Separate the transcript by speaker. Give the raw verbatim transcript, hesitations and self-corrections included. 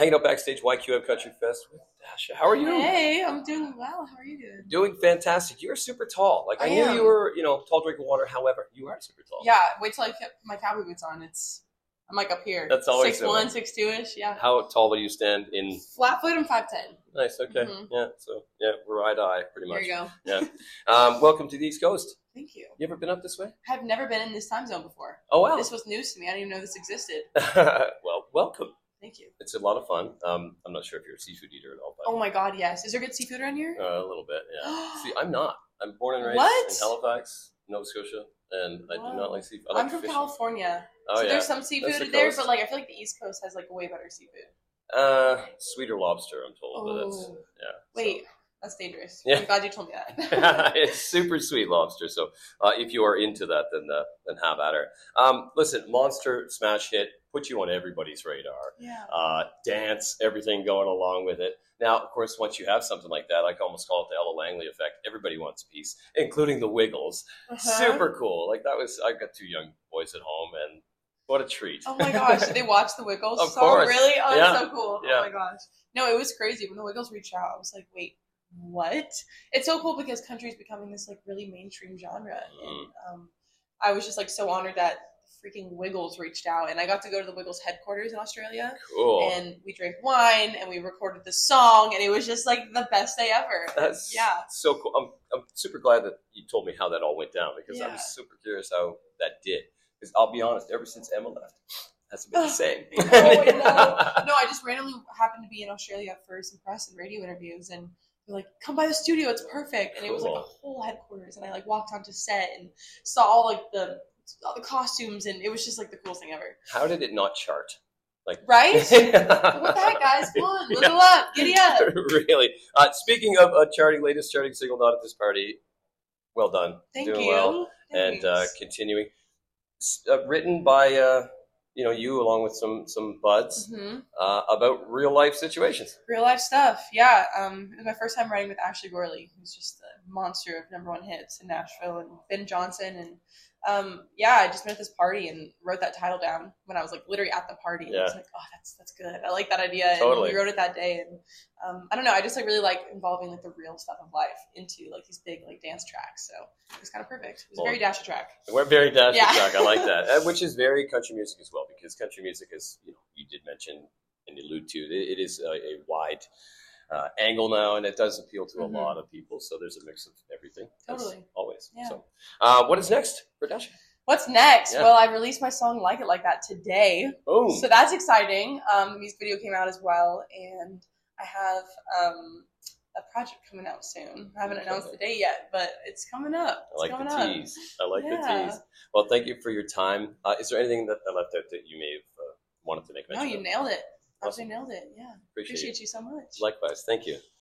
Speaker 1: hanging out backstage Y Q M Country Fest with Dasha. How are you?
Speaker 2: Hey, I'm doing well. How are you doing?
Speaker 1: Doing fantastic. You're super tall. Like I,
Speaker 2: I
Speaker 1: knew
Speaker 2: am.
Speaker 1: you were, you know, tall drink of water. However, you are super tall.
Speaker 2: Yeah, wait till I get my cowboy boots on. It's I'm like up here.
Speaker 1: That's always
Speaker 2: six one, six two ish. Yeah.
Speaker 1: How tall will you stand in?
Speaker 2: Flat foot and five ten.
Speaker 1: Nice. Okay.
Speaker 2: Mhm.
Speaker 1: Yeah. So yeah, we're eye to eye pretty much.
Speaker 2: There you go.
Speaker 1: Yeah. Um, welcome to the East Coast.
Speaker 2: Thank you.
Speaker 1: You ever been up this way?
Speaker 2: I've never been in this time zone before.
Speaker 1: Oh wow.
Speaker 2: This was news to me. I didn't even know this existed.
Speaker 1: Well, welcome.
Speaker 2: Thank you.
Speaker 1: It's a lot of fun. Um, I'm not sure if you're a seafood eater at all, but
Speaker 2: Oh my God, yes. Is there good seafood around here?
Speaker 1: uh, a little bit. Yeah. See, I'm not. I'm born and raised
Speaker 2: What?
Speaker 1: in Halifax, Nova Scotia, and I do
Speaker 2: Wow.
Speaker 1: not like seafood. I like
Speaker 2: I'm from
Speaker 1: fishing.
Speaker 2: California.
Speaker 1: Oh
Speaker 2: so
Speaker 1: yeah.
Speaker 2: there's some
Speaker 1: That's
Speaker 2: seafood
Speaker 1: the
Speaker 2: there,
Speaker 1: coast.
Speaker 2: but like I feel like the East Coast has like way better seafood.
Speaker 1: Uh, sweeter lobster, I'm told. But that's
Speaker 2: Oh.
Speaker 1: yeah.
Speaker 2: Wait, that's dangerous.
Speaker 1: Yeah.
Speaker 2: I'm glad you told me
Speaker 1: So.
Speaker 2: that.
Speaker 1: It's super sweet lobster. So uh, if you are into that, then uh, then have at her. Um, listen, monster smash hit, put you on everybody's radar.
Speaker 2: Yeah.
Speaker 1: Uh, dance, everything going along with it. Now, of course, once you have something like that, I can almost call it the Ella Langley effect. Everybody wants a piece, including the Wiggles.
Speaker 2: Uh-huh.
Speaker 1: Super cool. Like that was. I've got two young boys at home, and what a treat.
Speaker 2: Oh my gosh, did they watch the Wiggles
Speaker 1: Of
Speaker 2: song?
Speaker 1: course.
Speaker 2: Really? Oh, that's
Speaker 1: Yeah.
Speaker 2: so cool.
Speaker 1: Yeah.
Speaker 2: Oh my gosh. No, it was crazy. When the Wiggles reached out, I was like, wait, what? It's so cool because country is becoming this like really mainstream genre.
Speaker 1: Mm.
Speaker 2: And um, I was just like so honored that freaking Wiggles reached out. And I got to go to the Wiggles headquarters in Australia.
Speaker 1: Cool.
Speaker 2: And we drank wine and we recorded the song. And it was just like the best day ever.
Speaker 1: That's
Speaker 2: yeah.
Speaker 1: so cool. I'm, I'm super glad that you told me how that all went down because
Speaker 2: Yeah.
Speaker 1: I'm super curious how that did. Because I'll be honest, ever since Emma left, hasn't been the same.
Speaker 2: oh, I know. No, I just randomly happened to be in Australia for some press and radio interviews, and they're like, "Come by the studio, it's perfect." And it was like a
Speaker 1: Cool.
Speaker 2: whole headquarters, and I like walked onto set and saw all like the all the costumes, and it was just like the coolest thing ever.
Speaker 1: How did it not chart? Like
Speaker 2: Right? What the heck, guys? Come on, level up, giddy up.
Speaker 1: Really? Uh, speaking of uh, charting, latest charting single, Not at This Party. Well done.
Speaker 2: Thank
Speaker 1: Doing
Speaker 2: you.
Speaker 1: well. And uh,
Speaker 2: Thanks.
Speaker 1: continuing. S- Uh, written by uh, you know you along with some some buds
Speaker 2: Mhm.
Speaker 1: uh, about real life situations.
Speaker 2: Real life stuff, yeah. Um, it was my first time writing with Ashley Gorley, who's just a monster of number one hits in Nashville, and Ben Johnson, and um, yeah, I just went to this party and wrote that title down when I was like literally at the party. And I was
Speaker 1: Yeah.
Speaker 2: like, oh, that's that's good. I like that idea.
Speaker 1: Totally.
Speaker 2: And we wrote it that day, and um, I don't know, I just like really like involving like the real stuff of life into like these big like dance tracks. So it was kind of perfect. It was
Speaker 1: Well,
Speaker 2: a very Dasha track.
Speaker 1: We're very dash
Speaker 2: Yeah.
Speaker 1: track. I like that, uh, which is very country music as well, because country music is, you know, you did mention and allude to, it, it is a, a wide uh, angle now, and it does appeal to
Speaker 2: Mhm.
Speaker 1: a lot of people. So there's a mix of everything. as
Speaker 2: Totally.
Speaker 1: always.
Speaker 2: Yeah.
Speaker 1: So, uh, what is next for Dasha?
Speaker 2: What's next?
Speaker 1: Yeah.
Speaker 2: Well, I released my song "Like It Like That" today.
Speaker 1: Oh,
Speaker 2: So that's exciting. Um, the music video came out as well, and I have um, a project coming out soon. I haven't
Speaker 1: Okay.
Speaker 2: announced the date yet, but it's coming up.
Speaker 1: I
Speaker 2: It's
Speaker 1: like
Speaker 2: coming
Speaker 1: the
Speaker 2: up.
Speaker 1: tease. I like
Speaker 2: Yeah.
Speaker 1: the tease. Well, thank you for your time. Uh, is there anything that I left out that you may have uh, wanted to make
Speaker 2: No,
Speaker 1: mention
Speaker 2: you
Speaker 1: of?
Speaker 2: nailed it.
Speaker 1: Awesome.
Speaker 2: Absolutely nailed it. Yeah.
Speaker 1: Appreciate,
Speaker 2: Appreciate
Speaker 1: it.
Speaker 2: you so much.
Speaker 1: Likewise. Thank you.